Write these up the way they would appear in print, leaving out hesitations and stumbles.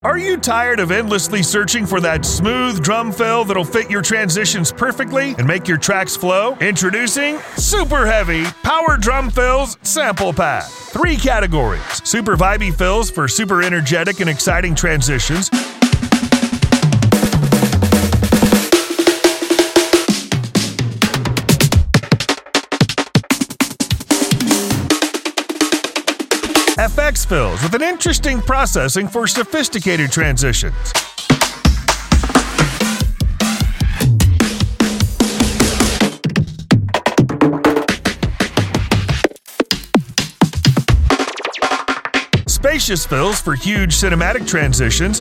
Are you tired of endlessly searching for that smooth drum fill that'll fit your transitions perfectly and make your tracks flow? Introducing Super Heavy Power Drum Fills Sample Pack. 3 categories: super vibey fills for super energetic and exciting transitions, FX fills with an interesting processing for sophisticated transitions, spacious fills for huge cinematic transitions,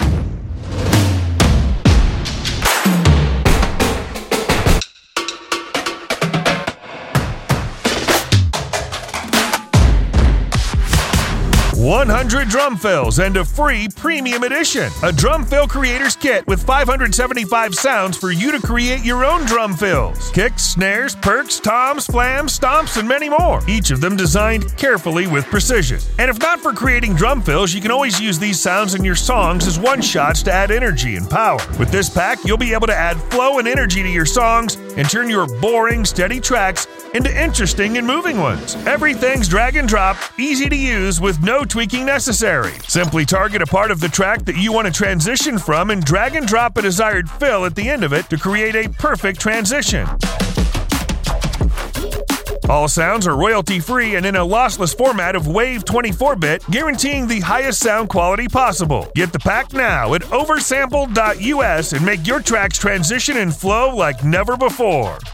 $100 drum fills and a free premium edition. A drum fill creator's kit with 575 sounds for you to create your own drum fills. Kicks, snares, perks, toms, flams, stomps, and many more. Each of them designed carefully with precision. And if not for creating drum fills, you can always use these sounds in your songs as one-shots to add energy and power. With this pack, you'll be able to add flow and energy to your songs and turn your boring, steady tracks into interesting and moving ones. Everything's drag and drop, easy to use with no tweaking necessary. Simply target a part of the track that you want to transition from and drag and drop a desired fill at the end of it to create a perfect transition. All sounds are royalty-free and in a lossless format of WAV 24-bit, guaranteeing the highest sound quality possible. Get the pack now at oversample.us and make your tracks transition and flow like never before.